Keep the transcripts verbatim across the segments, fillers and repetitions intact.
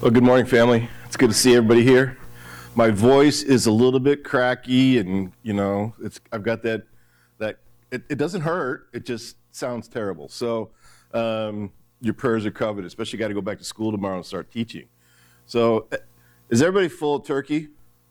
Well, good morning, family. It's good to see everybody here. My voice is a little bit cracky, and you know, it's I've got that that it, it doesn't hurt. It just sounds terrible. So um, your prayers are covered. Especially, got to go back to school tomorrow and start teaching. So, is everybody full of turkey?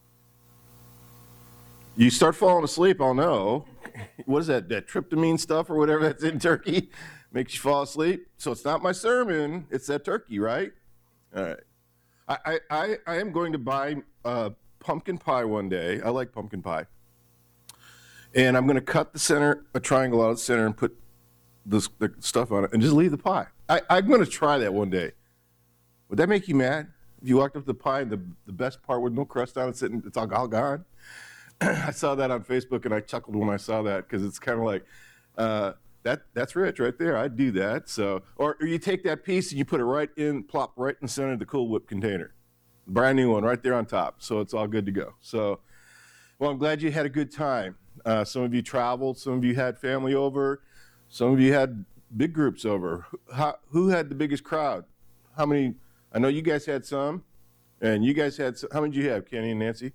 You start falling asleep, I'll know. What is that? That tryptamine stuff or whatever that's in turkey makes you fall asleep. So it's not my sermon. It's that turkey, right? All right. I, I, I am going to buy uh, pumpkin pie one day. I like pumpkin pie. And I'm going to cut the center, a triangle out of the center, and put this, the stuff on it and just leave the pie. I, I'm going to try that one day. Would that make you mad? If you walked up to the pie and the, the best part with no crust on it, sitting, it's all, all gone? I saw that on Facebook and I chuckled when I saw that because it's kind of like, uh, that that's rich right there. I'd do that. So, or, or you take that piece and you put it right in, plop right in the center of the Cool Whip container. Brand new one right there on top. So it's all good to go. So, well, I'm glad you had a good time. Uh, some of you traveled. Some of you had family over. Some of you had big groups over. How, who had the biggest crowd? How many? I know you guys had some. And you guys had some. How many did you have, Kenny and Nancy?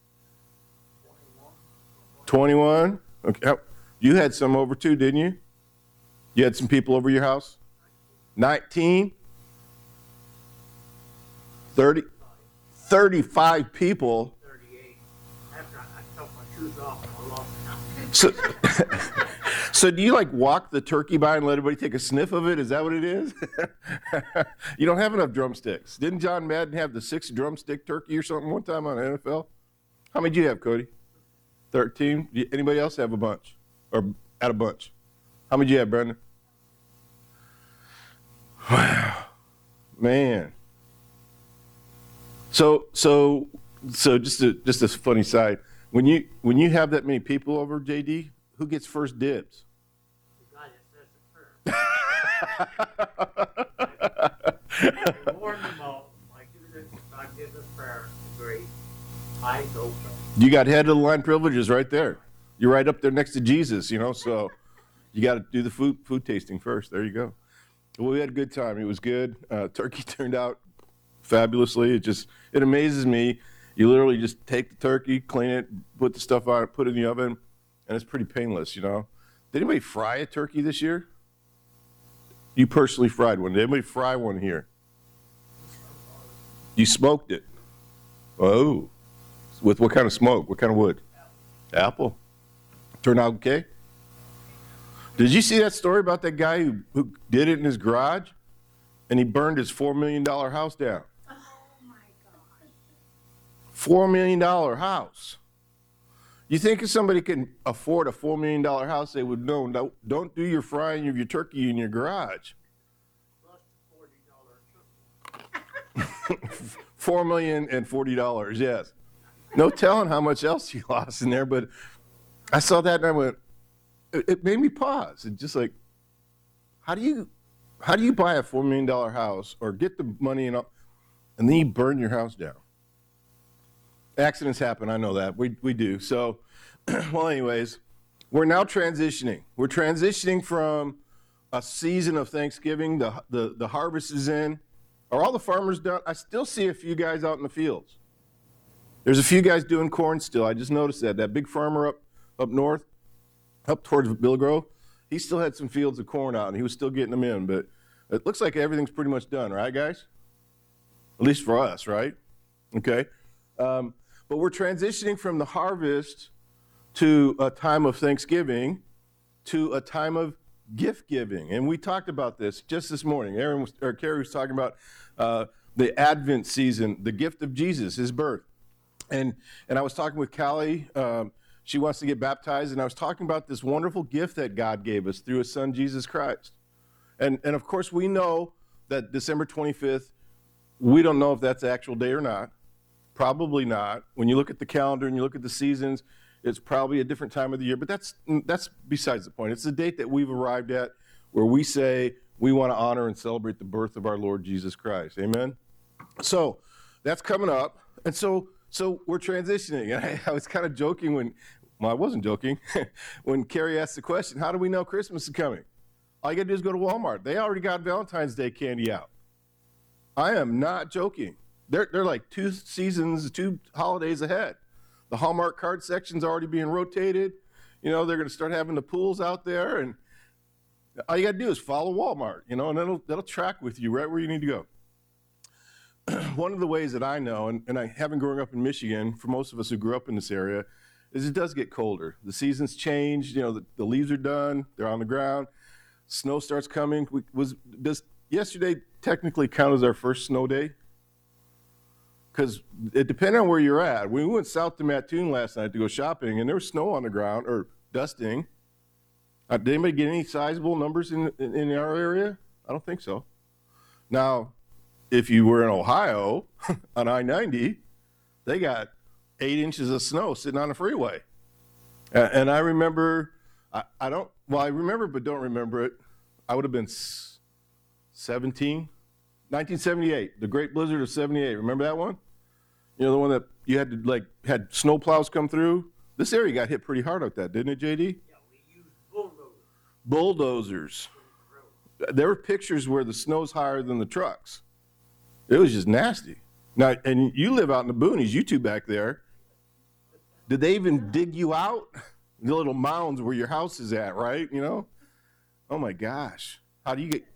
twenty-one? Okay. You had some over too, didn't you? You had some people over your house? nineteen? thirty? thirty-five people? thirty-eight. After I took my shoes off, I lost So, so do you like walk the turkey by and let everybody take a sniff of it? Is that what it is? You don't have enough drumsticks. Didn't John Madden have the six drumstick turkey or something one time on N F L? How many do you have, Cody? thirteen? Anybody else have a bunch? Or at a bunch? How many do you have, Brendan? Wow. Man. So so so just a just a funny side. When you when you have that many people over, J D, who gets first dibs? The guy that says the prayer. I warn them all. I do this. I give the prayer. Great. Eyes open. You got head of the line privileges right there. You're right up there next to Jesus, you know, so you got to do the food food tasting first. There you go. Well, we had a good time. It was good. Uh, turkey turned out fabulously. It just, it amazes me. You literally just take the turkey, clean it, put the stuff on it, put it in the oven, and it's pretty painless, you know. Did anybody fry a turkey this year? You personally fried one. Did anybody fry one here? You smoked it. Oh. With what kind of smoke? What kind of wood? Apple. Apple. Turned out okay? Did you see that story about that guy who, who did it in his garage? And he burned his four million dollars house down. Oh, my God. four million dollars house. You think if somebody can afford a four million dollars house, they would know, don't, don't do your frying of your turkey in your garage. Plus the forty dollar turkey. four million dollars and forty dollars, yes. No telling how much else he lost in there, but I saw that and I went, it, it made me pause. It's just like, how do you, how do you buy a four million dollars house or get the money and, and then you burn your house down? Accidents happen, I know that. We we do. So, well, anyways, we're now transitioning. We're transitioning from a season of Thanksgiving. The, the, the harvest is in. Are all the farmers done? I still see a few guys out in the fields. There's a few guys doing corn still. I just noticed that. That big farmer up, up north, up towards Bill Grove, he still had some fields of corn out, and he was still getting them in. But it looks like everything's pretty much done, right, guys? At least for us, right? Okay. Um, but we're transitioning from the harvest to a time of Thanksgiving to a time of gift giving. And we talked about this just this morning. Aaron was, or Carrie was talking about uh, the Advent season, the gift of Jesus, his birth. And and I was talking with Callie. Um, she wants to get baptized, and I was talking about this wonderful gift that God gave us through his son, Jesus Christ. And, and of course, we know that December twenty-fifth, we don't know if that's the actual day or not. Probably not. When you look at the calendar and you look at the seasons, it's probably a different time of the year. But that's that's besides the point. It's the date that we've arrived at where we say we want to honor and celebrate the birth of our Lord Jesus Christ. Amen? So that's coming up. And so... So we're transitioning. I, I was kind of joking when, well, I wasn't joking, when Carrie asked the question, how do we know Christmas is coming? All you got to do is go to Walmart. They already got Valentine's Day candy out. I am not joking. They're, they're like two seasons, two holidays ahead. The Hallmark card section's already being rotated. You know, they're going to start having the pools out there, and all you got to do is follow Walmart, you know, and that'll, that'll track with you right where you need to go. One of the ways that I know, and, and I haven't grown up in Michigan, for most of us who grew up in this area, is it does get colder. The seasons change, you know, the, the leaves are done, they're on the ground, snow starts coming. We, was does yesterday technically count as our first snow day? Because it depended on where you're at. We went south to Mattoon last night to go shopping, and there was snow on the ground, or dusting. Uh, did anybody get any sizable numbers in, in, in our area? I don't think so. Now, if you were in Ohio on I ninety, they got eight inches of snow sitting on the freeway. And, and I remember, I, I don't, well, I remember but don't remember it. I would have been seventeen, nineteen seventy-eight, the Great Blizzard of seventy-eight. Remember that one? You know, the one that you had to, like, had snow plows come through? This area got hit pretty hard with that, didn't it, J D? Yeah, we used bulldozers. Bulldozers. to the road. There were pictures where the snow's higher than the trucks. It was just nasty. Now, and you live out in the boonies, you two back there. Did they even dig you out? The little mounds where your house is at, right? You know? Oh my gosh. How do you get?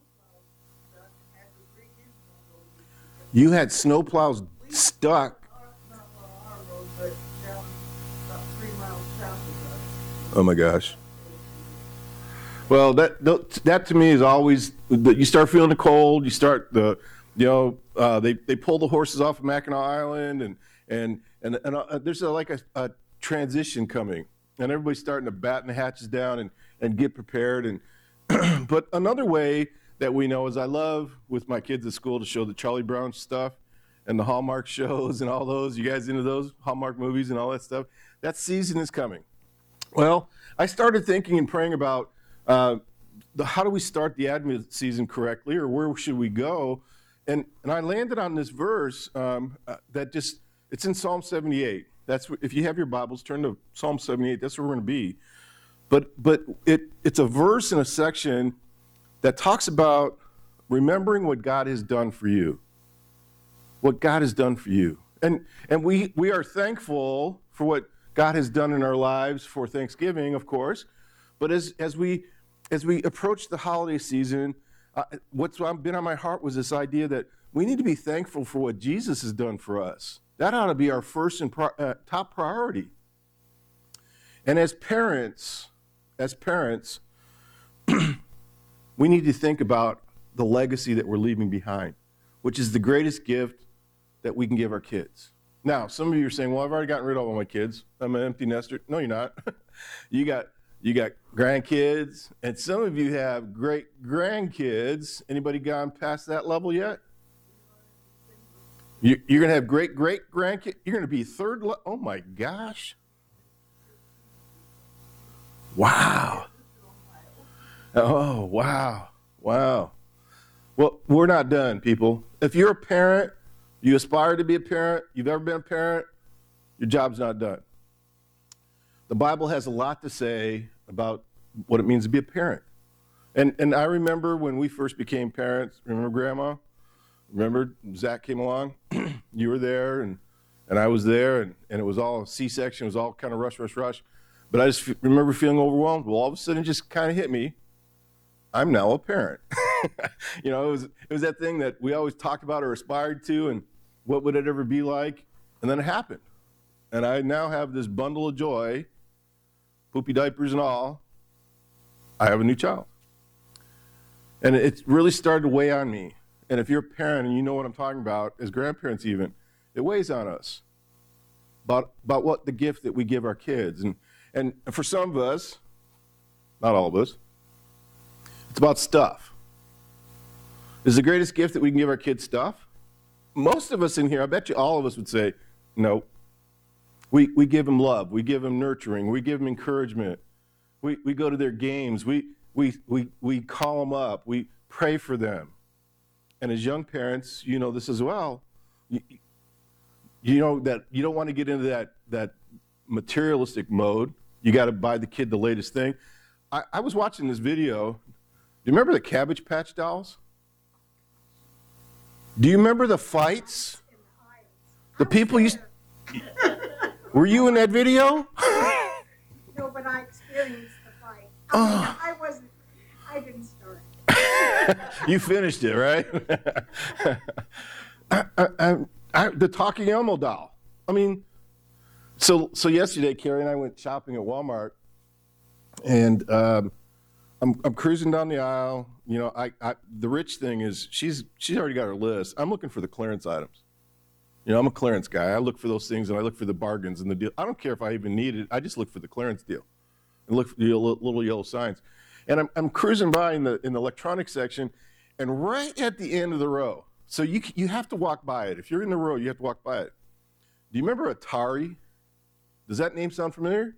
You had snow plows stuck. Not on our road, but down about three miles south of us. Oh my gosh. Well, that that to me is always, you start feeling the cold, you start the, you know, uh, they, they pull the horses off of Mackinac Island, and and and, and uh, there's a, like a, a transition coming, and everybody's starting to batten the hatches down and, and get prepared. And but another way that we know is I love with my kids at school to show the Charlie Brown stuff and the Hallmark shows and all those. You guys into those Hallmark movies and all that stuff? That season is coming. Well, I started thinking and praying about uh, the, how do we start the Advent season correctly, or where should we go? And and I landed on this verse um, uh, that just, it's in Psalm seventy-eight. That's what, if you have your Bibles, turn to Psalm seventy-eight. That's where we're going to be. But but it it's a verse in a section that talks about remembering what God has done for you. What God has done for you. And and we we are thankful for what God has done in our lives for Thanksgiving, of course. But as as we as we approach the holiday season, uh, what's been on my heart was this idea that we need to be thankful for what Jesus has done for us. That ought to be our first and pro- uh, top priority. And as parents, as parents, we need to think about the legacy that we're leaving behind, which is the greatest gift that we can give our kids. Now, some of you are saying, well, I've already gotten rid of all my kids. I'm an empty nester. No, you're not. you got you got grandkids, and some of you have great grandkids. Anybody gone past that level yet? You, you're going to have great great grandkids. You're going to be third level. Oh my gosh. Wow. Oh, wow. Wow. Well, we're not done, people. If you're a parent, you aspire to be a parent, you've ever been a parent, your job's not done. The Bible has a lot to say about what it means to be a parent. And and I remember when we first became parents, remember Grandma? Remember Zach came along? You were there, and, and I was there, and, and it was all C-section, it was all kind of rush, rush, rush. But I just f- remember feeling overwhelmed. Well, all of a sudden it just kind of hit me. I'm now a parent. You know, it was it was that thing that we always talked about or aspired to, and what would it ever be like? And then it happened. And I now have this bundle of joy, poopy diapers and all. I have a new child. And it really started to weigh on me. And if you're a parent and you know what I'm talking about, as grandparents even, it weighs on us about, about what the gift that we give our kids. And, and for some of us, not all of us, it's about stuff. Is the greatest gift that we can give our kids stuff? Most of us in here, I bet you all of us would say, no. We we give them love. We give them nurturing. We give them encouragement. We we go to their games. We we we we call them up. We pray for them. And as young parents, you know this as well. You, you know that you don't want to get into that that materialistic mode. You got to buy the kid the latest thing. I, I was watching this video. Do you remember the Cabbage Patch Dolls? Do you remember the fights? The people used. Were you in that video? No, but I experienced the fight. I, Oh. mean, I wasn't, I didn't start it. You finished it, right? I, I, I, I, the talking Elmo doll. I mean, so so yesterday, Carrie and I went shopping at Walmart, and um, I'm I'm cruising down the aisle. You know, I, I the rich thing is she's she's already got her list. I'm looking for the clearance items. You know, I'm a clearance guy. I look for those things, and I look for the bargains and the deal. I don't care if I even need it. I just look for the clearance deal, and look for the little, little yellow signs. And I'm I'm cruising by in the in the electronics section, and right at the end of the row. So you you have to walk by it. If you're in the row, you have to walk by it. Do you remember Atari? Does that name sound familiar?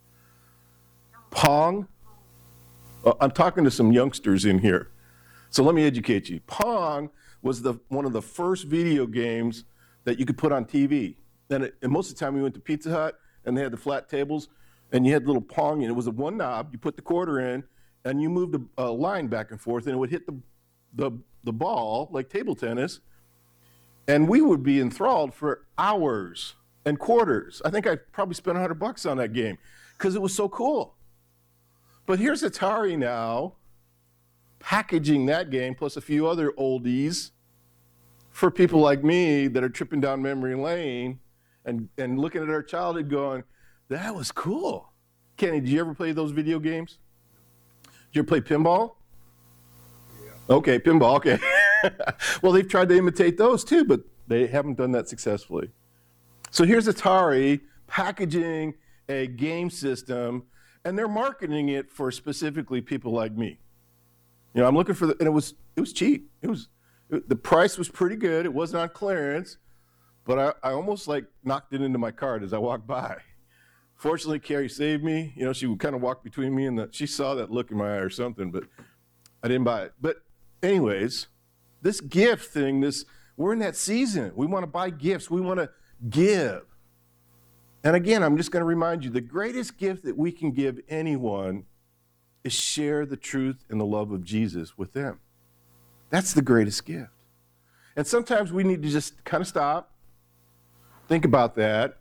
Pong? Well, I'm talking to some youngsters in here. So let me educate you. Pong was the one of the first video games that you could put on T V. And, it, and most of the time we went to Pizza Hut and they had the flat tables and you had little Pong and it was a one knob. You put the quarter in and you moved a, a line back and forth and it would hit the, the, the ball like table tennis. And we would be enthralled for hours and quarters. I think I probably spent a hundred bucks on that game because it was so cool. But here's Atari now packaging that game plus a few other oldies for people like me that are tripping down memory lane and, and looking at our childhood going, that was cool. Kenny, did you ever play those video games? Did you ever play pinball? Yeah. Okay, pinball, okay. Well, they've tried to imitate those too, but they haven't done that successfully. So here's Atari packaging a game system, and they're marketing it for specifically people like me. You know, I'm looking for the, and it was it was cheap. It was it, the price was pretty good. It wasn't on clearance, but I, I almost like knocked it into my cart as I walked by. Fortunately, Carrie saved me. You know, she would kind of walk between me and the, she saw that look in my eye or something, but I didn't buy it. But anyways, this gift thing, this we're in that season. We want to buy gifts. We want to give. And again, I'm just going to remind you, the greatest gift that we can give anyone is share the truth and the love of Jesus with them. That's the greatest gift. And sometimes we need to just kind of stop, think about that.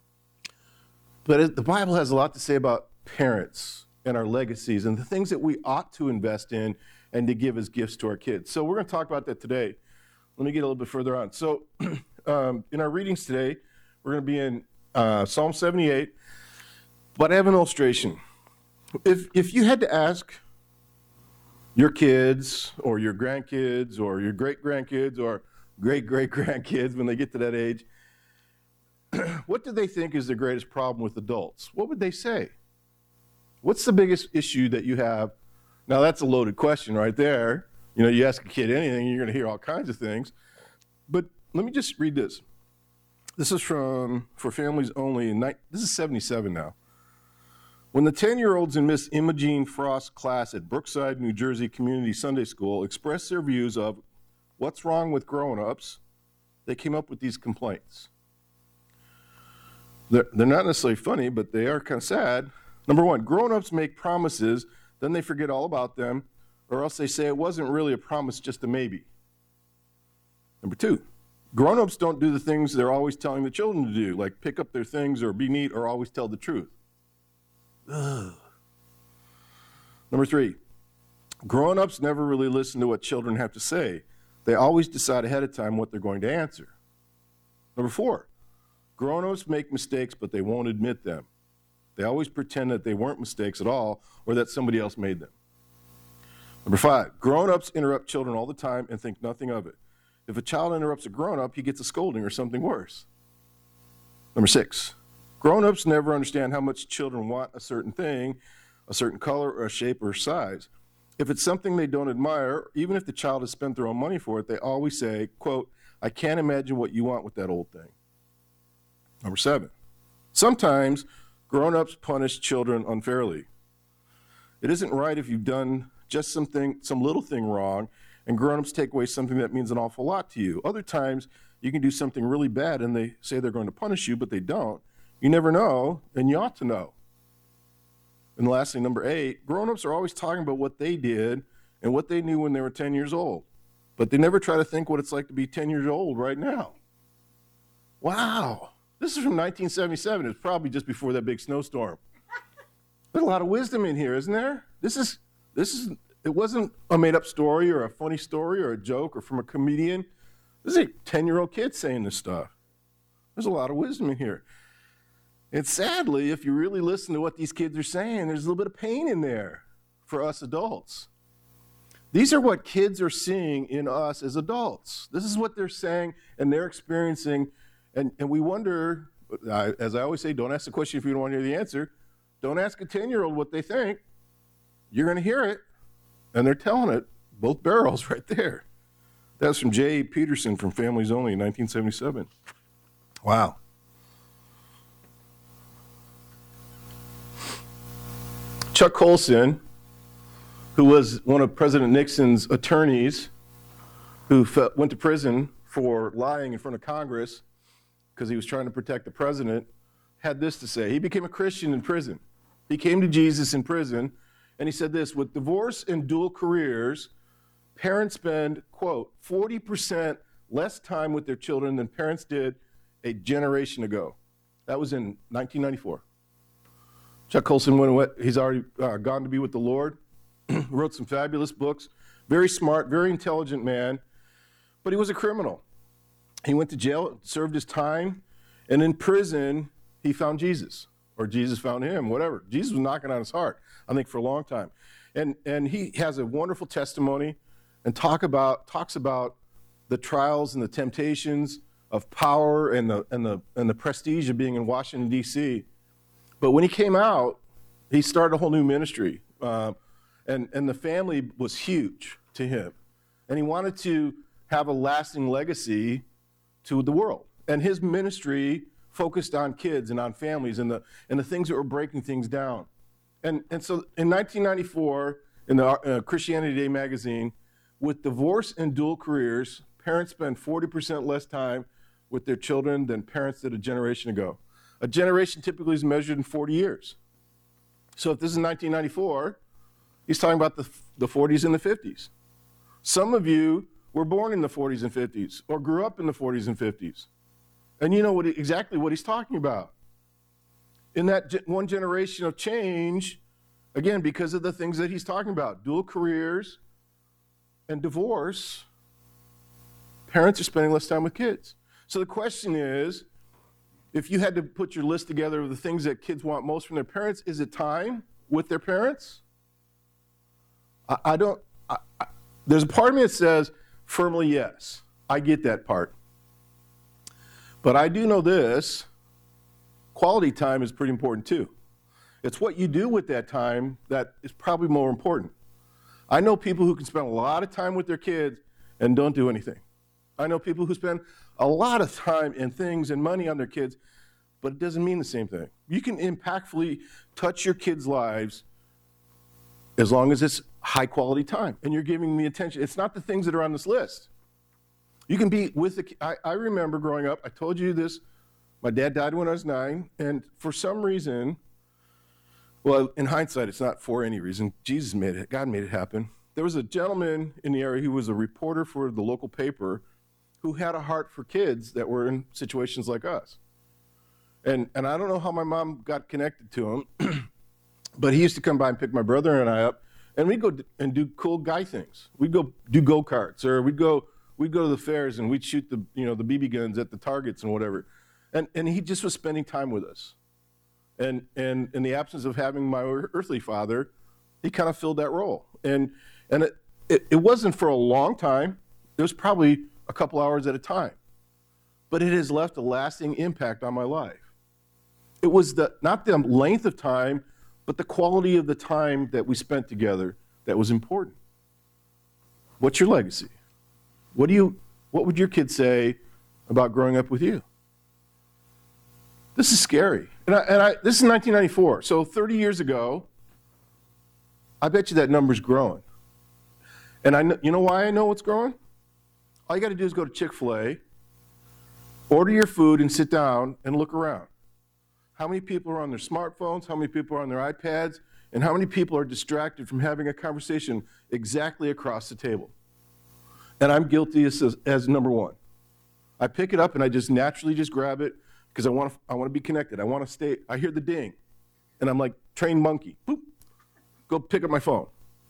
But it, the Bible has a lot to say about parents and our legacies and the things that we ought to invest in and to give as gifts to our kids. So we're going to talk about that today. Let me get a little bit further on. So um, in our readings today, we're going to be in uh, Psalm seventy-eight, but I have an illustration. If if you had to ask your kids or your grandkids or your great-grandkids or great-great-grandkids when they get to that age, what do they think is the greatest problem with adults? What would they say? What's the biggest issue that you have? Now, that's a loaded question right there. You know, you ask a kid anything, you're going to hear all kinds of things. But let me just read this. This is from For Families Only. In ni- this is seventy-seven now. When the ten-year-olds in Miss Imogene Frost's class at Brookside, New Jersey Community Sunday School expressed their views of what's wrong with grown-ups, they came up with these complaints. They're, they're not necessarily funny, but they are kind of sad. Number one, grown-ups make promises, then they forget all about them, or else they say it wasn't really a promise, just a maybe. Number two, grown-ups don't do the things they're always telling the children to do, like pick up their things or be neat or always tell the truth. Ugh. Number three, grown-ups never really listen to what children have to say. They always decide ahead of time what they're going to answer. Number four, grown-ups make mistakes, but they won't admit them. They always pretend that they weren't mistakes at all or that somebody else made them. Number five, grown-ups interrupt children all the time and think nothing of it. If a child interrupts a grown-up, he gets a scolding or something worse. Number six, grown-ups never understand how much children want a certain thing, a certain color or a shape or size. If it's something they don't admire, even if the child has spent their own money for it, they always say, quote, I can't imagine what you want with that old thing. Number seven, sometimes grown-ups punish children unfairly. It isn't right if you've done just something, some little thing wrong, and grown-ups take away something that means an awful lot to you. Other times, you can do something really bad, and they say they're going to punish you, but they don't. You never know, and you ought to know. And lastly, number eight, grown-ups are always talking about what they did and what they knew when they were ten years old. But they never try to think what it's like to be ten years old right now. Wow. This is from nineteen seventy-seven. It's probably just before that big snowstorm. There's a lot of wisdom in here, isn't there? This is, this is, it wasn't a made-up story or a funny story or a joke or from a comedian. This is a ten-year-old kid saying this stuff. There's a lot of wisdom in here. And sadly, if you really listen to what these kids are saying, there's a little bit of pain in there for us adults. These are what kids are seeing in us as adults. This is what they're saying and they're experiencing. And, and we wonder, I, as I always say, don't ask the question if you don't want to hear the answer. Don't ask a ten-year-old what they think. You're going to hear it. And they're telling it, both barrels right there. That's from J A Peterson from Families Only in nineteen seventy-seven. Wow. Chuck Colson, who was one of President Nixon's attorneys, who fe- went to prison for lying in front of Congress because he was trying to protect the president, had this to say. He became a Christian in prison. He came to Jesus in prison, and he said this: with divorce and dual careers, parents spend, quote, forty percent less time with their children than parents did a generation ago. That was in nineteen ninety-four. Chuck Colson went away. He's already uh, gone to be with the Lord. Wrote some fabulous books. Very smart, very intelligent man. But he was a criminal. He went to jail, served his time, and in prison, he found Jesus. Or Jesus found him, whatever. Jesus was knocking on his heart, I think, for a long time. And, and he has a wonderful testimony and talk about, talks about the trials and the temptations of power and the, and the, and the prestige of being in Washington, D C But when he came out, he started a whole new ministry. Uh, and, and the family was huge to him. And he wanted to have a lasting legacy to the world. And his ministry focused on kids and on families and the, and the things that were breaking things down. And, and so in nineteen ninety-four, in the uh, Christianity Today magazine, with divorce and dual careers, parents spend forty percent less time with their children than parents did a generation ago. A generation typically is measured in forty years. So if this is nineteen ninety-four, he's talking about the, the forties and the fifties. Some of you were born in the forties and fifties or grew up in the forties and fifties. And you know what, exactly what he's talking about. In that ge- one generation of change, again, because of the things that he's talking about, dual careers and divorce, parents are spending less time with kids. So the question is, if you had to put your list together of the things that kids want most from their parents, is it time with their parents? I, I don't, I, I, there's a part of me that says firmly yes. I get that part. But I do know this, quality time is pretty important too. It's what you do with that time that is probably more important. I know people who can spend a lot of time with their kids and don't do anything. I know people who spend a lot of time and things and money on their kids, but it doesn't mean the same thing. You can impactfully touch your kids' lives as long as it's high quality time and you're giving the attention. It's not the things that are on this list. You can be with the, I, I remember growing up, I told you this, my dad died when I was nine, and for some reason, well, in hindsight, it's not for any reason. Jesus made it, God made it happen. There was a gentleman in the area who was a reporter for the local paper who had a heart for kids that were in situations like us. And and I don't know how my mom got connected to him, but he used to come by and pick my brother and I up, and we'd go d- and do cool guy things. We'd go do go-karts, or we'd go we'd go to the fairs and we'd shoot the you know the B B guns at the targets and whatever. And and he just was spending time with us. And and in the absence of having my earthly father, he kind of filled that role. And and it, it, it wasn't for a long time. It was probably a couple hours at a time. But it has left a lasting impact on my life. It was the not the length of time, but the quality of the time that we spent together that was important. What's your legacy? What do you what would your kids say about growing up with you? This is scary. And, I, and I, this is nineteen ninety-four. So thirty years ago, I bet you that number's growing. And I, kn- you know why I know it's growing? All you got to do is go to Chick-fil-A, order your food, and sit down and look around. How many people are on their smartphones? How many people are on their iPads? And how many people are distracted from having a conversation exactly across the table? And I'm guilty as, as number one. I pick it up and I just naturally just grab it because I want to I want to be connected. I want to stay. I hear the ding. And I'm like trained monkey. Boop. Go pick up my phone.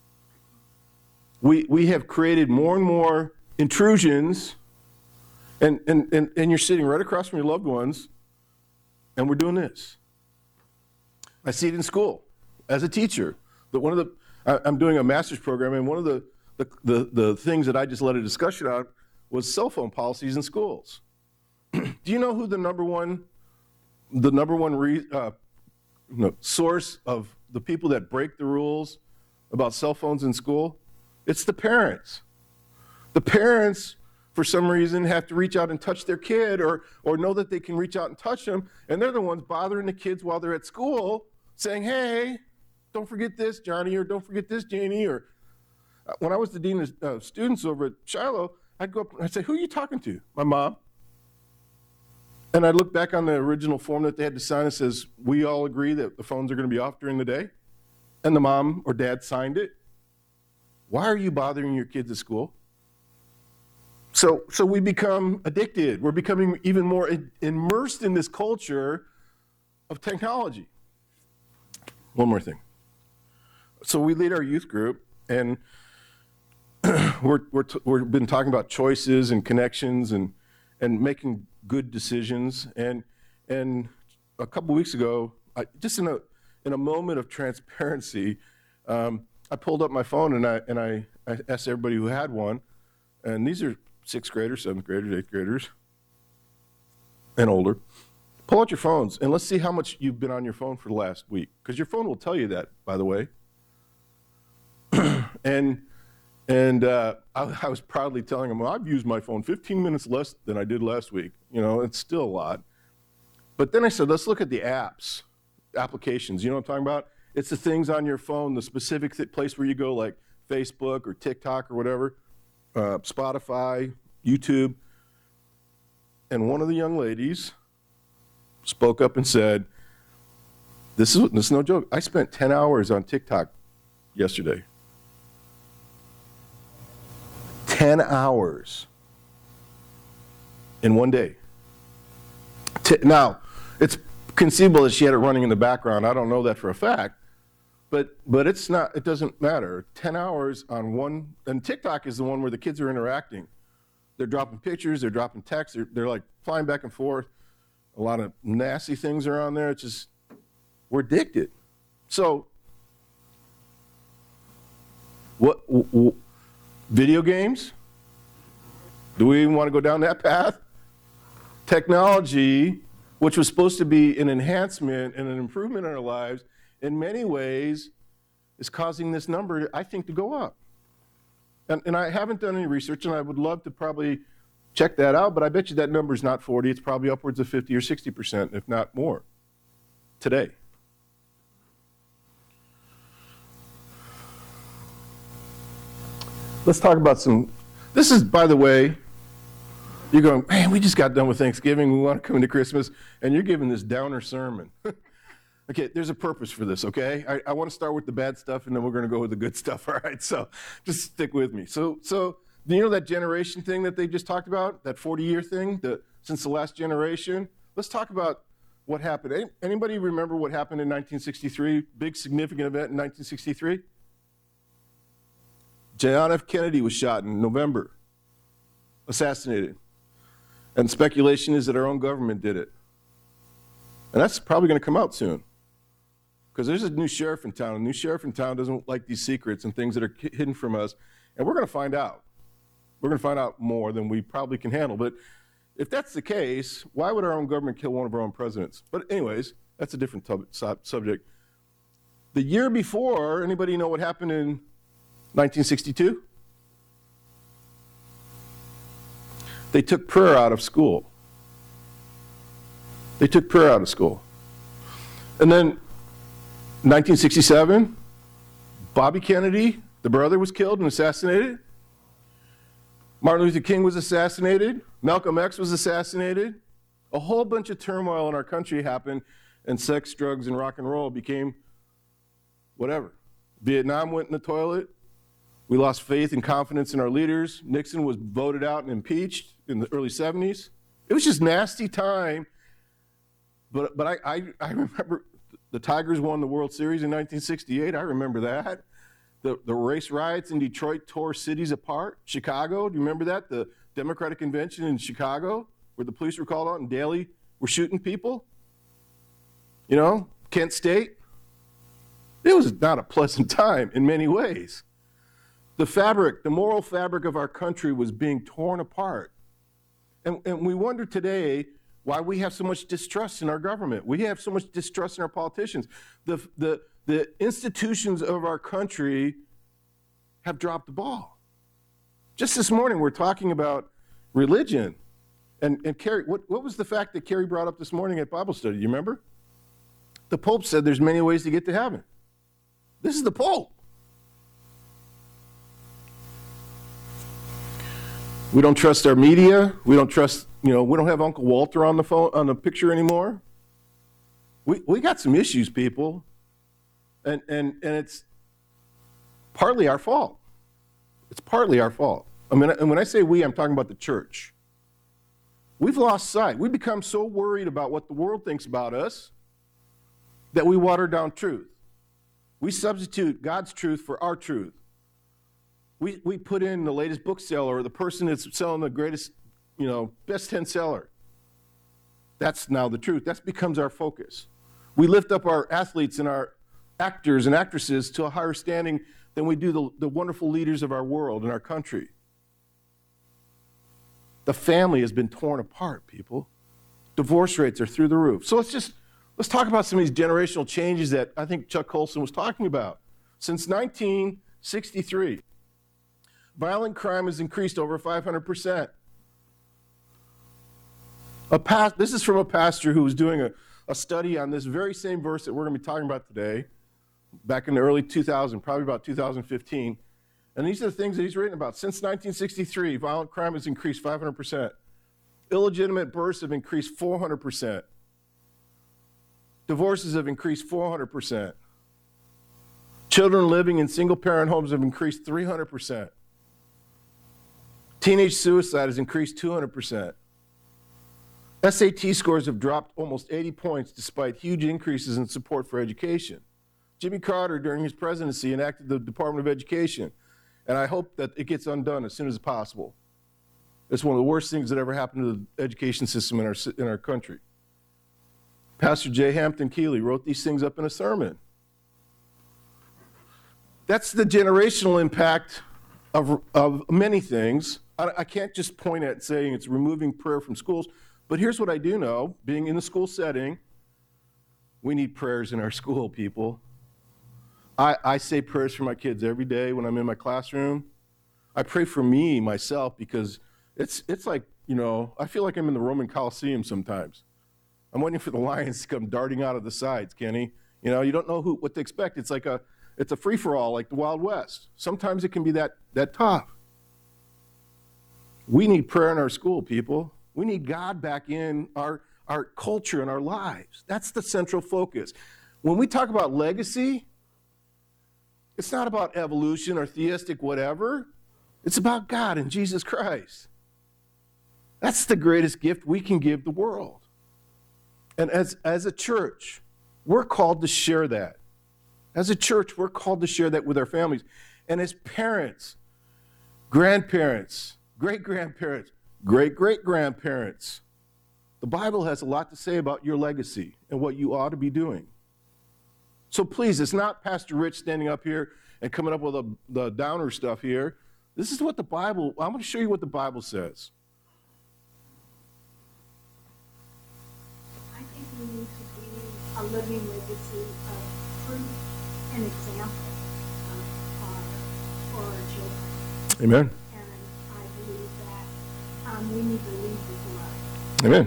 We we have created more and more intrusions, and and and, and you're sitting right across from your loved ones, and we're doing this. I see it in school as a teacher. That one of the I, I'm doing a master's program, and one of the the, the the things that I just led a discussion on was cell phone policies in schools. Do you know who the number one the number one re, uh, no, source of the people that break the rules about cell phones in school? It's the parents. The parents, for some reason, have to reach out and touch their kid or, or know that they can reach out and touch them, and they're the ones bothering the kids while they're at school, saying, hey, don't forget this, Johnny, or don't forget this, Janie. Or when I was the dean of uh, students over at Shiloh, I'd go up and I'd say, who are you talking to? My mom. And I'd look back on the original form that they had to sign. It says, we all agree that the phones are going to be off during the day. And the mom or dad signed it. Why are you bothering your kids at school? So, so we become addicted. We're becoming even more immersed in this culture of technology. One more thing. So we lead our youth group, and we're, we're t- we've been talking about choices and connections and, and making good decisions. And, and a couple weeks ago, I, just in a, in a moment of transparency, um, I pulled up my phone and I and I, I asked everybody who had one, and these are sixth graders, seventh graders, eighth graders, and older. Pull out your phones and let's see how much you've been on your phone for the last week, because your phone will tell you that, by the way. and and uh, I, I was proudly telling them, well, I've used my phone fifteen minutes less than I did last week. You know, it's still a lot. But then I said, let's look at the apps, applications. You know what I'm talking about? It's the things on your phone, the specific th- place where you go, like Facebook or TikTok or whatever, uh, Spotify, YouTube. And one of the young ladies spoke up and said, this is, this is no joke, I spent ten hours on TikTok yesterday. ten hours in one day. T- now, it's conceivable that she had it running in the background. I don't know that for a fact. But but it's not, it doesn't matter. ten hours on one, and TikTok is the one where the kids are interacting. They're dropping pictures, they're dropping text, they're, they're like flying back and forth. A lot of nasty things are on there. It's just, we're addicted. So, what, w- w- video games? Do we even want to go down that path? Technology, which was supposed to be an enhancement and an improvement in our lives, in many ways, is causing this number, I think, to go up. And, and I haven't done any research, and I would love to probably check that out, but I bet you that number is not forty. It's probably upwards of fifty or sixty percent, if not more, today. Let's talk about some, this is, by the way, you're going, man, we just got done with Thanksgiving, we want to come into Christmas, and you're giving this downer sermon. Okay, there's a purpose for this, okay? I, I want to start with the bad stuff, and then we're going to go with the good stuff, all right? So just stick with me. So, so you know that generation thing that they just talked about, that forty-year thing, the, since the last generation? Let's talk about what happened. Any, anybody remember what happened in nineteen sixty-three? Big significant event in nineteen sixty-three? John F. Kennedy was shot in November, assassinated. And speculation is that our own government did it. And that's probably going to come out soon. Because there's a new sheriff in town. A new sheriff in town doesn't like these secrets and things that are hidden from us. And we're going to find out. We're going to find out more than we probably can handle. But if that's the case, why would our own government kill one of our own presidents? But anyways, that's a different tub- subject. The year before, anybody know what happened in nineteen sixty-two? They took prayer out of school. They took prayer out of school. And then nineteen sixty-seven, Bobby Kennedy, the brother, was killed and assassinated. Martin Luther King was assassinated. Malcolm X was assassinated. A whole bunch of turmoil in our country happened, and sex, drugs, and rock and roll became whatever. Vietnam went in the toilet. We lost faith and confidence in our leaders. Nixon was voted out and impeached in the early seventies. It was just nasty time. But but I, I, I remember the Tigers won the World Series in nineteen sixty-eight. I remember that. The, the race riots in Detroit tore cities apart. Chicago, do you remember that? The Democratic Convention in Chicago, where the police were called out and Daley were shooting people. You know, Kent State. It was not a pleasant time in many ways. The fabric, the moral fabric of our country was being torn apart. And, and we wonder today why we have so much distrust in our government. We have so much distrust in our politicians. The, the, the institutions of our country have dropped the ball. Just this morning, we're talking about religion. And, and Carrie, what, what was the fact that Carrie brought up this morning at Bible study? You remember? The Pope said there's many ways to get to heaven. This is the Pope. We don't trust our media. We don't trust, you know, we don't have Uncle Walter on the phone, on the picture anymore. We we got some issues, people. And and and it's partly our fault. It's partly our fault. I mean, and when I say we, I'm talking about the church. We've lost sight. We become so worried about what the world thinks about us that we water down truth. We substitute God's truth for our truth. We we put in the latest book seller or the person that's selling the greatest, you know, best ten seller. That's now the truth. That becomes our focus. We lift up our athletes and our actors and actresses to a higher standing than we do the, the wonderful leaders of our world and our country. The family has been torn apart, people. Divorce rates are through the roof. So let's just, let's talk about some of these generational changes that I think Chuck Colson was talking about. Since nineteen sixty-three, violent crime has increased over five hundred percent. A past, this is from a pastor who was doing a, a study on this very same verse that we're going to be talking about today, back in the early two thousands, probably about two thousand fifteen. And these are the things that he's written about. Since nineteen sixty-three, violent crime has increased five hundred percent. Illegitimate births have increased four hundred percent. Divorces have increased four hundred percent. Children living in single-parent homes have increased three hundred percent. Teenage suicide has increased two hundred percent. S A T scores have dropped almost eighty points despite huge increases in support for education. Jimmy Carter, during his presidency, enacted the Department of Education, and I hope that it gets undone as soon as possible. It's one of the worst things that ever happened to the education system in our, in our country. Pastor J. Hampton Keeley wrote these things up in a sermon. That's the generational impact of, of many things. I, I can't just point at saying it's removing prayer from schools, but here's what I do know. Being in the school setting, we need prayers in our school, people. I, I say prayers for my kids every day when I'm in my classroom. I pray for me, myself, because it's it's like, you know, I feel like I'm in the Roman Colosseum sometimes. I'm waiting for the lions to come darting out of the sides, Kenny. You know, you don't know who what to expect. It's like a it's a free-for-all, like the Wild West. Sometimes it can be that that tough. We need prayer in our school, people. We need God back in our, our culture and our lives. That's the central focus. When we talk about legacy, it's not about evolution or theistic whatever. It's about God and Jesus Christ. That's the greatest gift we can give the world. And as, as a church, we're called to share that. As a church, we're called to share that with our families. And as parents, grandparents, great-grandparents, great-great-grandparents, the Bible has a lot to say about your legacy and what you ought to be doing. So please, it's not Pastor Rich standing up here and coming up with a, the downer stuff here. This is what the Bible, I'm going to show you what the Bible says. I think we need to be a living legacy of truth and example uh, for, for our children. Amen. And I believe that um, we need to lead with love. Amen.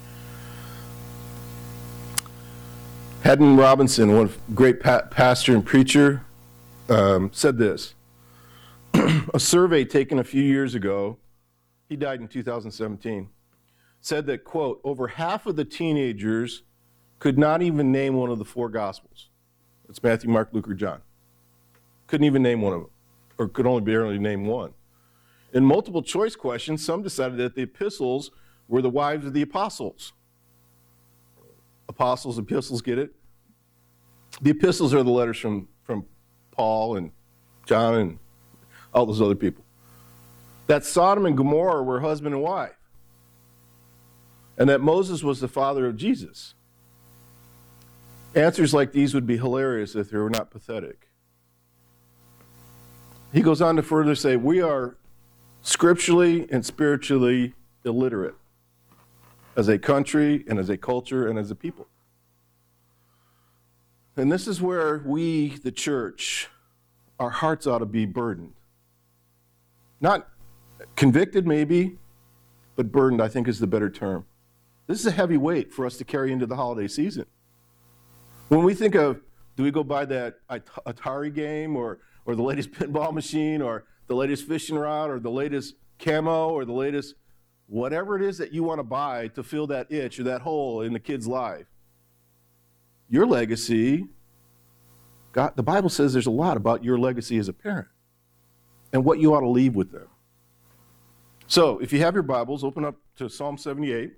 Haddon Robinson, one great pa- pastor and preacher, um, said this. A survey taken a few years ago, he died in two thousand seventeen, said that, quote, over half of the teenagers could not even name one of the four Gospels. It's Matthew, Mark, Luke, or John. Couldn't even name one of them. or could only barely name one. In multiple choice questions, some decided that the epistles were the wives of the apostles. Apostles, epistles, get it? The epistles are the letters from, from Paul and John and all those other people. That Sodom and Gomorrah were husband and wife. And that Moses was the father of Jesus. Answers like these would be hilarious if they were not pathetic. He goes on to further say, we are scripturally and spiritually illiterate as a country and as a culture and as a people. And this is where we, the church, our hearts ought to be burdened. Not convicted maybe, but burdened I think is the better term. This is a heavy weight for us to carry into the holiday season. When we think of, do we go buy that Atari game or, or the latest pinball machine or the latest fishing rod or the latest camo or the latest whatever it is that you want to buy to fill that itch or that hole in the kid's life? Your legacy, God, the Bible says there's a lot about your legacy as a parent and what you ought to leave with them. So if you have your Bibles, open up to Psalm seventy-eight.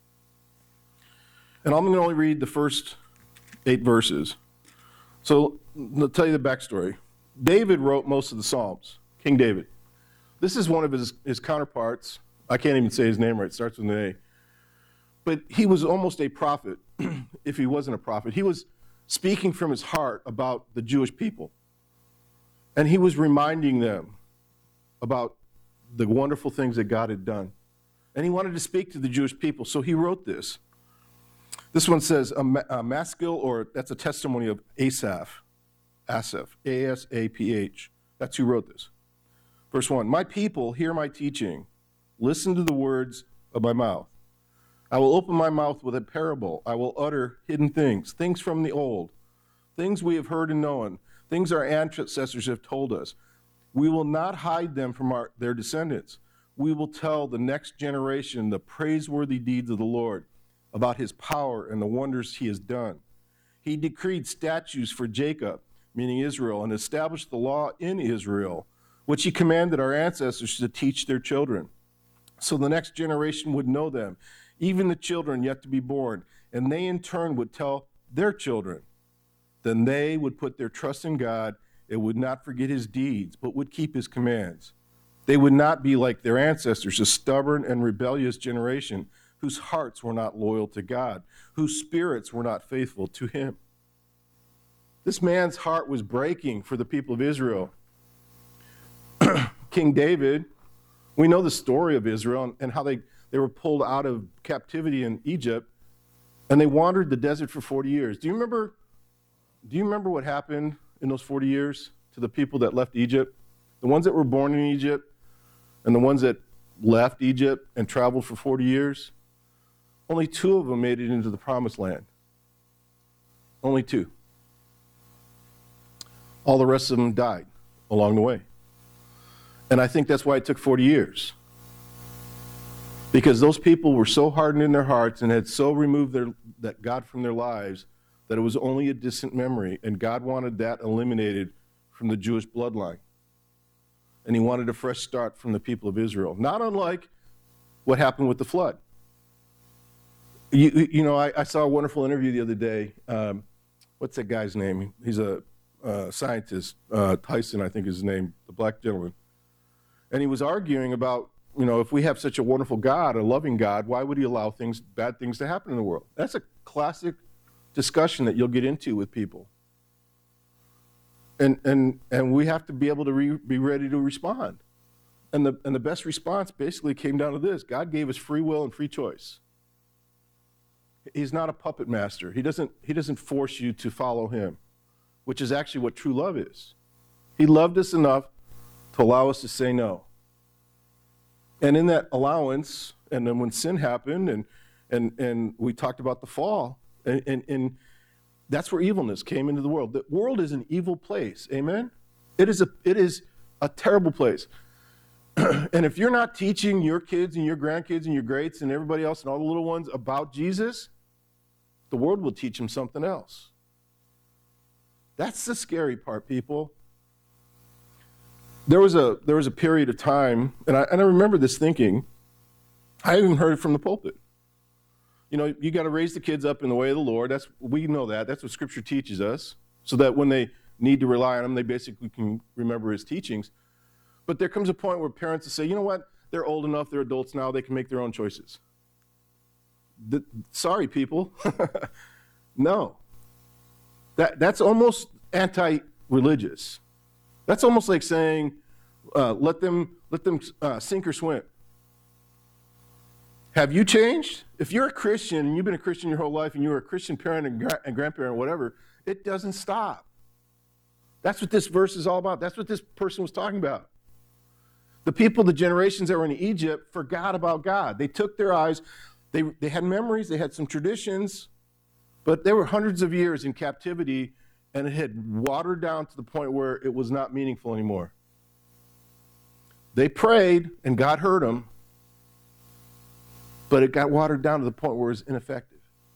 And I'm going to only read the first eight verses. So I'll tell you the backstory. David wrote most of the Psalms, King David. This is one of his, his counterparts. I can't even say his name right. It starts with an A. But he was almost a prophet, if he wasn't a prophet. He was speaking from his heart about the Jewish people. And he was reminding them about the wonderful things that God had done. And he wanted to speak to the Jewish people, so he wrote this. This one says, a, ma- a maskil, or that's a testimony of Asaph. Asaph, A S A P H. That's who wrote this. Verse one, my people, hear my teaching. Listen to the words of my mouth. I will open my mouth with a parable. I will utter hidden things, things from the old, things we have heard and known, things our ancestors have told us. We will not hide them from our, their descendants. We will tell the next generation the praiseworthy deeds of the Lord, about his power and the wonders he has done. He decreed statutes for Jacob, meaning Israel, and established the law in Israel, which he commanded our ancestors to teach their children, so the next generation would know them, even the children yet to be born, and they in turn would tell their children. Then they would put their trust in God and would not forget his deeds, but would keep his commands. They would not be like their ancestors, a stubborn and rebellious generation, whose hearts were not loyal to God, whose spirits were not faithful to him. This man's heart was breaking for the people of Israel. King David, we know the story of Israel and how they, they were pulled out of captivity in Egypt, and they wandered the desert for forty years. Do you remember, do you remember what happened in those forty years to the people that left Egypt? The ones that were born in Egypt and the ones that left Egypt and traveled for forty years? Only two of them made it into the promised land. Only two. All the rest of them died along the way. And I think that's why it took forty years. Because those people were so hardened in their hearts and had so removed their, that God from their lives that it was only a distant memory. And God wanted that eliminated from the Jewish bloodline. And he wanted a fresh start from the people of Israel. Not unlike what happened with the flood. You, you know, I, I saw a wonderful interview the other day. Um, what's that guy's name? He's a uh, scientist. Uh, Tyson, I think is his name, the black gentleman. And he was arguing about, you know, if we have such a wonderful God, a loving God, why would he allow things, bad things to happen in the world? That's a classic discussion that you'll get into with people. And and and we have to be able to re, be ready to respond. And the and the best response basically came down to this: God gave us free will and free choice. He's not a puppet master. He doesn't he doesn't force you to follow him, which is actually what true love is. He loved us enough to allow us to say no. And in that allowance, and then when sin happened, and and and we talked about the fall, and, and, and that's where evilness came into the world. The world is an evil place, amen? It is a it is a terrible place. And if you're not teaching your kids and your grandkids and your greats and everybody else and all the little ones about Jesus, the world will teach them something else. That's the scary part, people. there was a there was a period of time, and I and I remember this thinking. I even heard it from the pulpit. You know, you got to raise the kids up in the way of the Lord. That's we know that. That's what Scripture teaches us, so that when they need to rely on Him, they basically can remember His teachings. But there comes a point where parents will say, you know what? They're old enough. They're adults now. They can make their own choices. The, sorry, people. No. That that's almost anti-religious. That's almost like saying, uh, let them let them uh, sink or swim. Have you changed? If you're a Christian and you've been a Christian your whole life and you're a Christian parent and, gra- and grandparent, whatever, it doesn't stop. That's what this verse is all about. That's what this person was talking about. The people, the generations that were in Egypt, forgot about God. They took their eyes, they, they had memories, they had some traditions, but they were hundreds of years in captivity, and it had watered down to the point where it was not meaningful anymore. They prayed, and God heard them, but it got watered down to the point where it was ineffective.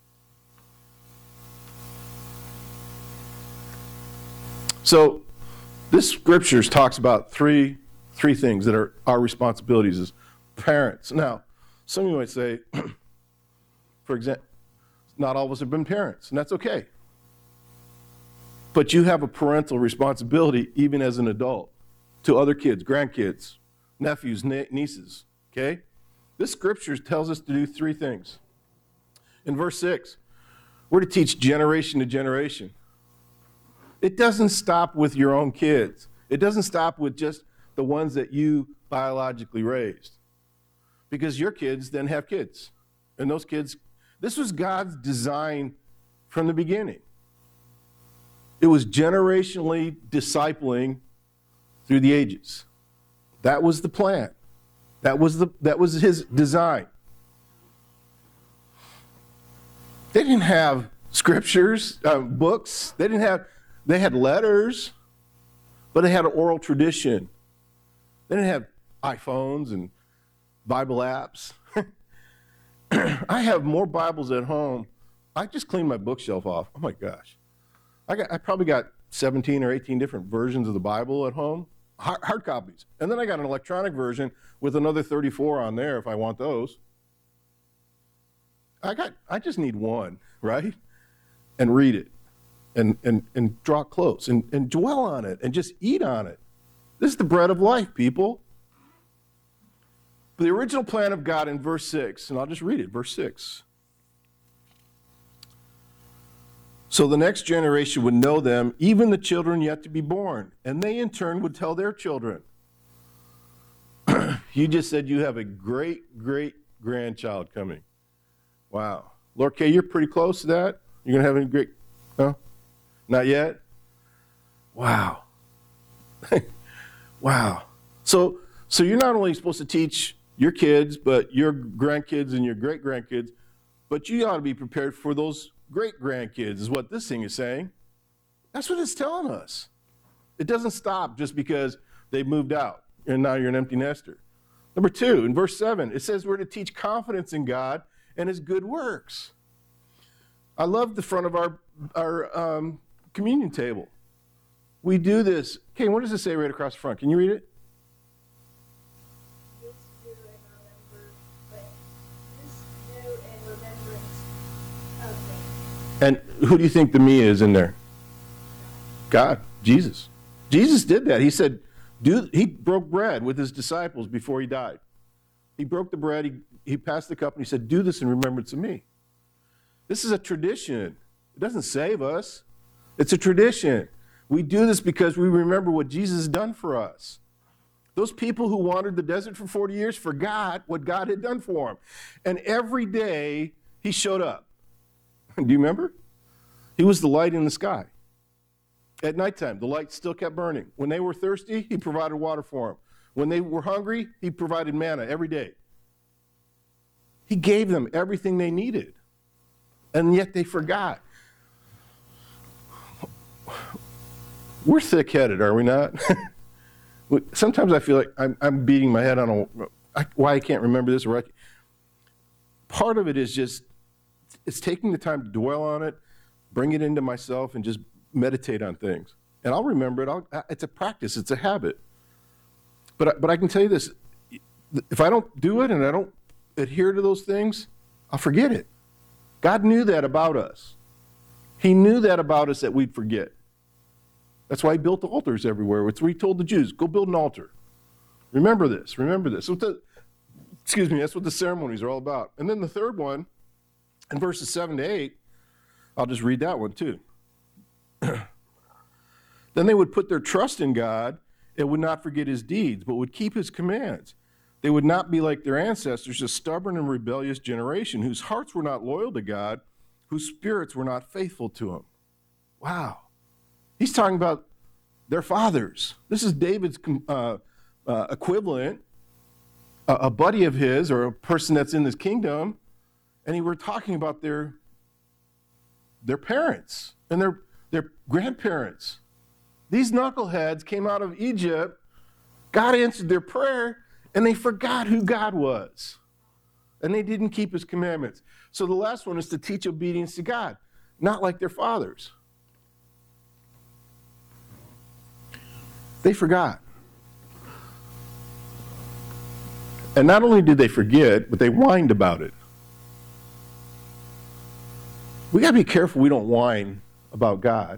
So this scriptures talks about three, three things that are our responsibilities as parents. Now, some of you might say, for example, not all of us have been parents, and that's okay. But you have a parental responsibility even as an adult to other kids, grandkids, nephews, nie- nieces, okay? This scripture tells us to do three things. In verse six, we're to teach generation to generation. It doesn't stop with your own kids. It doesn't stop with just the ones that you biologically raised. Because your kids then have kids. And those kids, this was God's design from the beginning. It was generationally discipling through the ages. That was the plan. That was the that was his design. They didn't have scriptures, uh, books. They didn't have. They had letters, but they had an oral tradition. They didn't have iPhones and Bible apps. I have more Bibles at home. I just cleaned my bookshelf off. Oh my gosh, I got. I probably got seventeen or eighteen different versions of the Bible at home. Hard, hard copies. And then I got an electronic version with another thirty-four on there if I want those. I got I just need one, right? And read it and and, and draw close and, and dwell on it and just eat on it. This is the bread of life, people. The original plan of God in verse six, and I'll just read it, verse six. So the next generation would know them, even the children yet to be born, and they in turn would tell their children. You just said you have a great, great grandchild coming. Wow. Lord K, you're pretty close to that? You're going to have any great, no? Not yet? Wow. Wow. So, so you're not only supposed to teach your kids, but your grandkids and your great-grandkids, but you ought to be prepared for those great-grandkids is what this thing is saying. That's what it's telling us. It doesn't stop just because they've moved out and now you're an empty nester. Number two, in verse seven, it says we're to teach confidence in God and his good works. I love the front of our, our um, communion table. We do this. Okay, what does it say right across the front? Can you read it? This do in remember, but this do in remembrance of me. And who do you think the me is in there? God, Jesus. Jesus did that. He said, do, he broke bread with his disciples before he died. He broke the bread, he, he passed the cup, and he said, do this in remembrance of me. This is a tradition. It doesn't save us. It's a tradition. We do this because we remember what Jesus has done for us. Those people who wandered the desert for forty years forgot what God had done for them. And every day, he showed up. Do you remember? He was the light in the sky. At nighttime, the light still kept burning. When they were thirsty, he provided water for them. When they were hungry, he provided manna every day. He gave them everything they needed. And yet they forgot. We're thick-headed, are we not? Sometimes I feel like I'm, I'm beating my head on a, I, why I can't remember this. Or I, part of it is just, it's taking the time to dwell on it, bring it into myself, and just meditate on things. And I'll remember it. I'll, it's a practice. It's a habit. But, I- but I can tell you this, if I don't do it and I don't adhere to those things, I'll forget it. God knew that about us. He knew that about us, that we'd forget. That's why he built altars everywhere. It's where he told the Jews, go build an altar. Remember this, remember this. What the, excuse me, that's what the ceremonies are all about. And then the third one, in verses seven to eight, I'll just read that one too. Then they would put their trust in God and would not forget his deeds, but would keep his commands. They would not be like their ancestors, a stubborn and rebellious generation, whose hearts were not loyal to God, whose spirits were not faithful to him. Wow. He's talking about their fathers. This is David's uh, uh, equivalent, a, a buddy of his or a person that's in his kingdom, and he were talking about their, their parents and their, their grandparents. These knuckleheads came out of Egypt, God answered their prayer, and they forgot who God was. And they didn't keep his commandments. So the last one is to teach obedience to God, not like their fathers. They forgot. And not only did they forget, but they whined about it. We got to be careful we don't whine about God.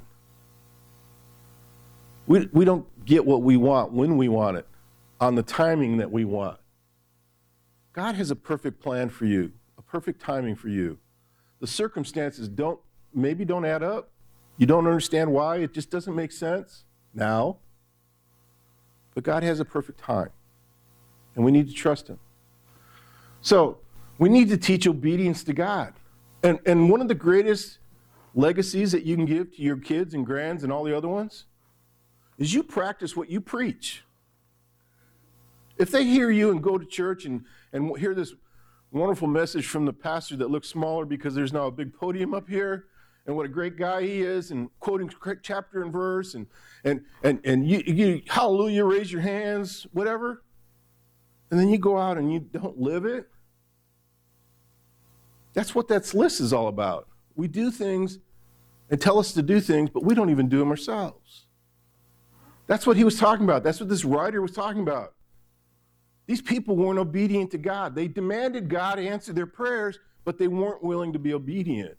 We, we don't get what we want when we want it, on the timing that we want. God has a perfect plan for you, a perfect timing for you. The circumstances don't, maybe don't add up. You don't understand why. It just doesn't make sense now. But God has a perfect time, and we need to trust him. So we need to teach obedience to God. And, and one of the greatest legacies that you can give to your kids and grands and all the other ones is you practice what you preach. If they hear you and go to church and, and hear this wonderful message from the pastor that looks smaller because there's now a big podium up here, and what a great guy he is, and quoting chapter and verse, and and and and you, you hallelujah, raise your hands, whatever, and then you go out and you don't live it. That's what that list is all about. We do things and tell us to do things, but we don't even do them ourselves. That's what he was talking about. That's what this writer was talking about. These people weren't obedient to God. They demanded God answer their prayers, but they weren't willing to be obedient.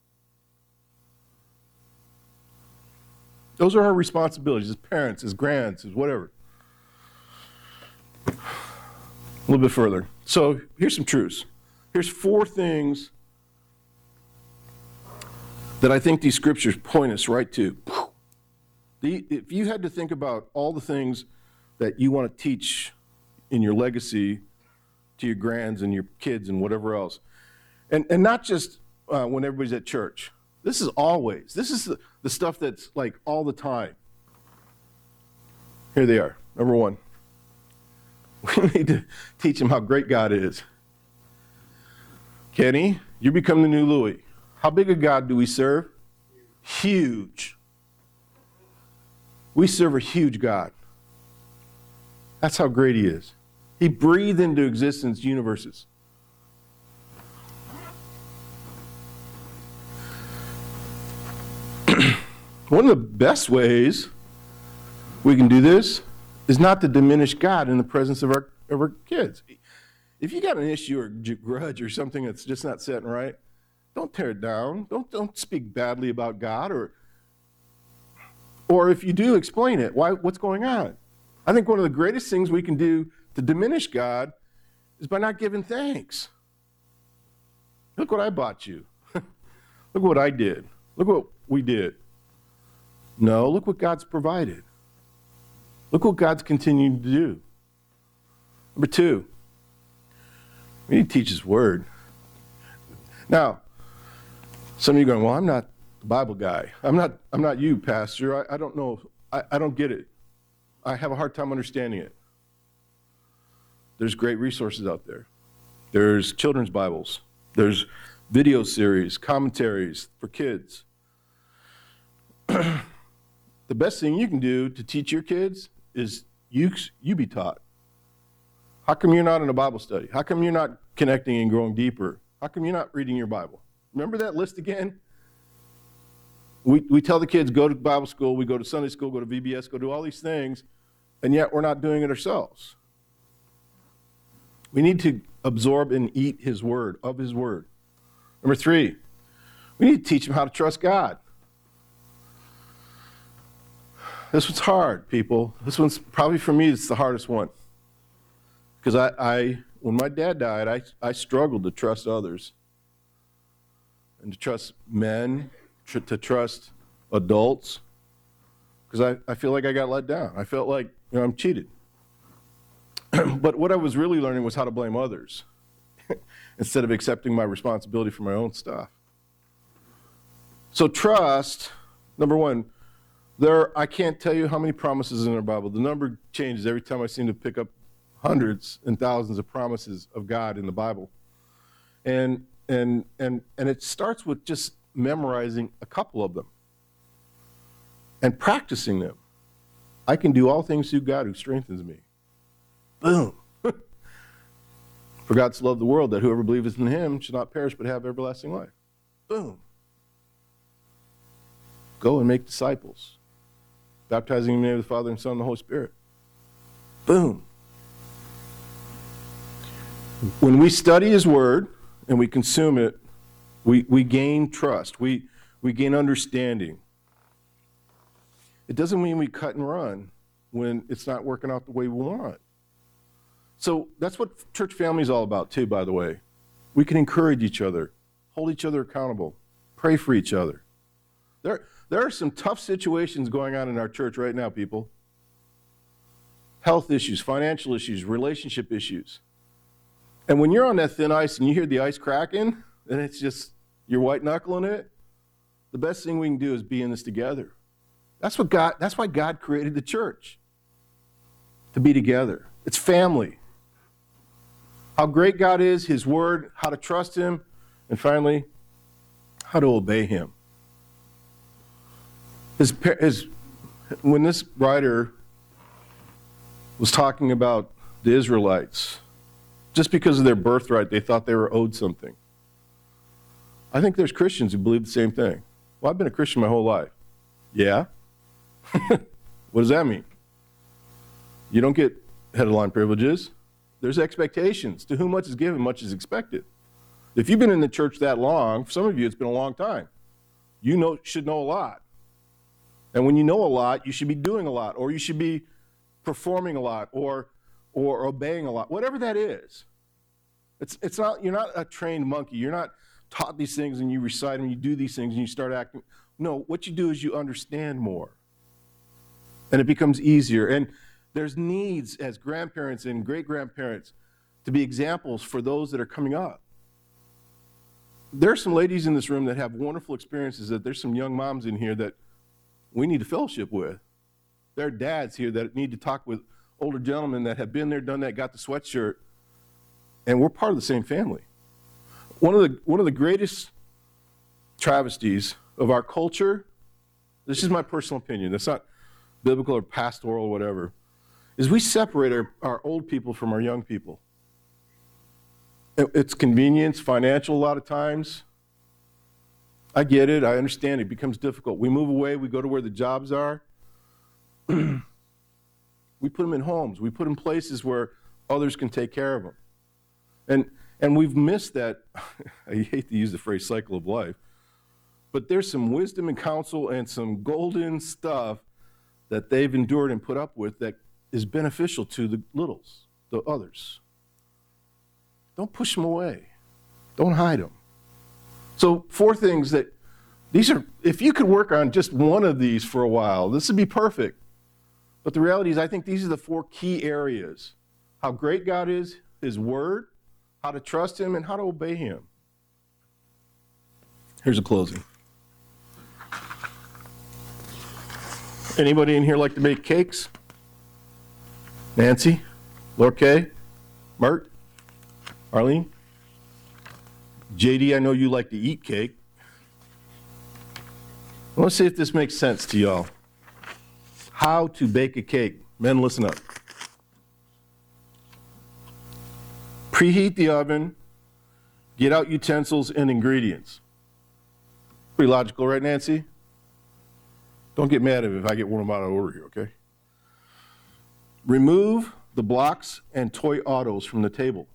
Those are our responsibilities as parents, as grands, as whatever. A little bit further. So here's some truths. Here's four things that I think these scriptures point us right to. The, if you had to think about all the things that you want to teach in your legacy to your grands and your kids and whatever else, and, and not just uh, when everybody's at church. This is always. This is the, the stuff that's like all the time. Here they are. Number one, we need to teach them how great God is. Kenny, you become the new Louis. How big a God do we serve? Huge. We serve a huge God. That's how great he is. He breathed into existence universes. One of the best ways we can do this is not to diminish God in the presence of our, of our kids. If you got an issue or grudge or something that's just not setting right, don't tear it down. Don't, don't speak badly about God, or Or if you do, explain it. Why? What's going on? I think one of the greatest things we can do to diminish God is by not giving thanks. Look what I bought you. Look what I did. Look what we did. No, look what God's provided. Look what God's continuing to do. Number two, we need to teach his word. Now, some of you are going, well, I'm not the Bible guy. I'm not, I'm not you, Pastor. I, I don't know. I, I don't get it. I have a hard time understanding it. There's great resources out there. There's children's Bibles. There's video series, commentaries for kids. The best thing you can do to teach your kids is you, you be taught. How come you're not in a Bible study? How come you're not connecting and growing deeper? How come you're not reading your Bible? Remember that list again? We, we tell the kids, go to Bible school, we go to Sunday school, go to V B S, go do all these things, and yet we're not doing it ourselves. We need to absorb and eat his word, of his word. Number three, we need to teach them how to trust God. This one's hard, people. This one's probably, for me, it's the hardest one. Because I, I, when my dad died, I, I struggled to trust others. And to trust men, tr- to trust adults. Because I, I feel like I got let down. I felt like, you know, I'm cheated. But what I was really learning was how to blame others instead of accepting my responsibility for my own stuff. So trust, number one, there, I can't tell you how many promises in the Bible. The number changes every time I seem to pick up hundreds and thousands of promises of God in the Bible. And, and, and, and it starts with just memorizing a couple of them and practicing them. I can do all things through God who strengthens me. Boom. For God so loved the world that whoever believes in him should not perish but have everlasting life. Boom. Go and make disciples, baptizing in the name of the Father and Son and the Holy Spirit. Boom. When we study his word and we consume it, we, we gain trust. We, we gain understanding. It doesn't mean we cut and run when it's not working out the way we want. So that's what church family is all about too, by the way. We can encourage each other, hold each other accountable, pray for each other. There, there are some tough situations going on in our church right now, people. Health issues, financial issues, relationship issues. And when you're on that thin ice and you hear the ice cracking, and it's just, you're white knuckling it, the best thing we can do is be in this together. That's what God, that's why God created the church, to be together. It's family. How great God is, his word, how to trust him, and finally, how to obey him. His, his, when this writer was talking about the Israelites, just because of their birthright, they thought they were owed something. I think there's Christians who believe the same thing. Well, I've been a Christian my whole life. Yeah? What does that mean? You don't get head-of-line privileges. There's expectations. To whom much is given, much is expected. If you've been in the church that long, for some of you it's been a long time, you know, should know a lot. And when you know a lot, you should be doing a lot, or you should be performing a lot, or or obeying a lot, whatever that is. It's it's not, you're not a trained monkey. You're not taught these things and you recite them, you do these things and you start acting. No, what you do is you understand more. And it becomes easier. And there's needs as grandparents and great-grandparents to be examples for those that are coming up. There are some ladies in this room that have wonderful experiences, that there's some young moms in here that we need to fellowship with. There are dads here that need to talk with older gentlemen that have been there, done that, got the sweatshirt, and we're part of the same family. One of the, one of the greatest travesties of our culture, this is my personal opinion, that's not biblical or pastoral or whatever, is we separate our, our old people from our young people. It, it's convenience, financial a lot of times. I get it, I understand it becomes difficult. We move away, we go to where the jobs are. We put them in homes, we put them in places where others can take care of them. And, and we've missed that, I hate to use the phrase cycle of life, but there's some wisdom and counsel and some golden stuff that they've endured and put up with that is beneficial to the littles, the others. Don't push them away. Don't hide them. So four things that, these are, if you could work on just one of these for a while, this would be perfect. But the reality is I think these are the four key areas. How great God is, his word, how to trust him, and how to obey him. Here's a closing. Anybody in here like to make cakes? Nancy? Lorkay? Mert? Arlene? J D, I know you like to eat cake. Let's see if this makes sense to y'all. How to bake a cake. Men, listen up. Preheat the oven. Get out utensils and ingredients. Pretty logical, right, Nancy? Don't get mad at me if I get one of them out of order here, okay? Remove the blocks and toy autos from the table.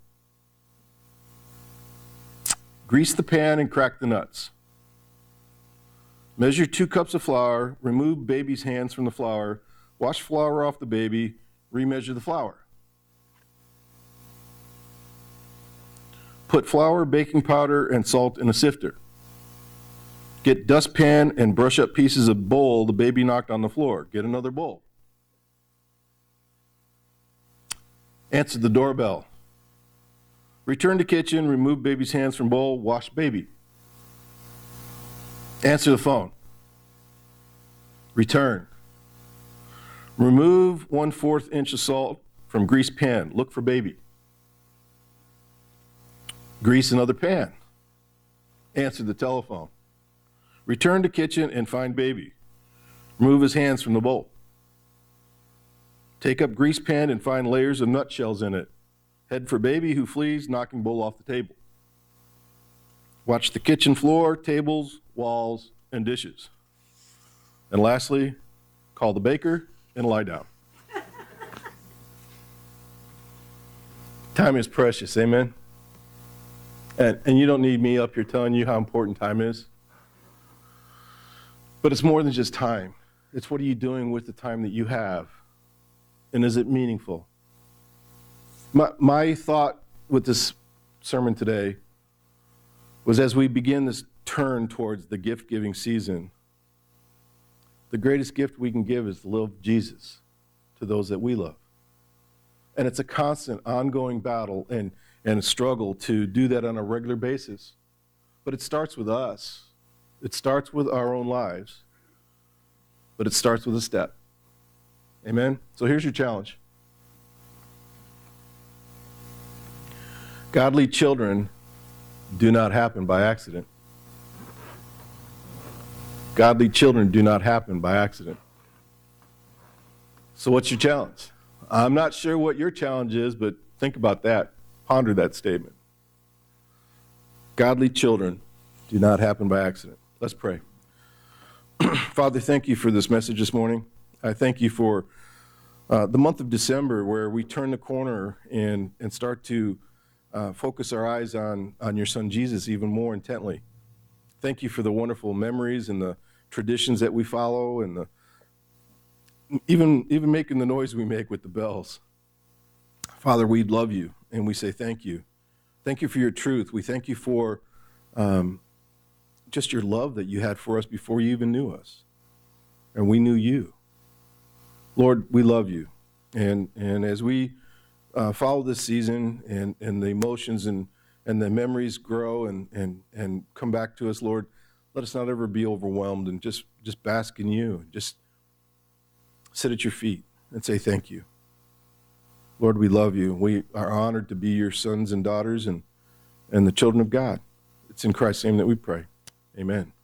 Grease the pan and crack the nuts. Measure two cups of flour, remove baby's hands from the flour, wash flour off the baby, remeasure the flour. Put flour, baking powder, and salt in a sifter. Get dustpan and brush up pieces of bowl the baby knocked on the floor. Get another bowl. Answer the doorbell. Return to kitchen, remove baby's hands from bowl, wash baby. Answer the phone. Return. Remove one-fourth inch of salt from greased pan. Look for baby. Grease another pan. Answer the telephone. Return to kitchen and find baby. Remove his hands from the bowl. Take up grease pan and find layers of nutshells in it. Head for baby who flees, knocking bowl off the table. Watch the kitchen floor, tables, walls, and dishes. And lastly, call the baker and lie down. Time is precious, amen? And, and you don't need me up here telling you how important time is. But it's more than just time. It's what are you doing with the time that you have? And is it meaningful? My, my thought with this sermon today was as we begin this turn towards the gift-giving season, the greatest gift we can give is the love of Jesus to those that we love. And it's a constant, ongoing battle and, and a struggle to do that on a regular basis. But it starts with us. It starts with our own lives. But it starts with a step. Amen? So here's your challenge. Godly children do not happen by accident. Godly children do not happen by accident. So what's your challenge? I'm not sure what your challenge is, but think about that. Ponder that statement. Godly children do not happen by accident. Let's pray. Father, thank you for this message this morning. I thank you for uh, the month of December where we turn the corner and, and start to uh, focus our eyes on, on your son Jesus even more intently. Thank you for the wonderful memories and the traditions that we follow and the even, even making the noise we make with the bells. Father, we love you and we say thank you. Thank you for your truth. We thank you for um, just your love that you had for us before you even knew us. And we knew you. Lord, we love you. And and as we uh, follow this season and, and the emotions and, and the memories grow and, and, and come back to us, Lord, let us not ever be overwhelmed and just, just bask in you. Just sit at your feet and say thank you. Lord, we love you. We are honored to be your sons and daughters and, and the children of God. It's in Christ's name that we pray. Amen.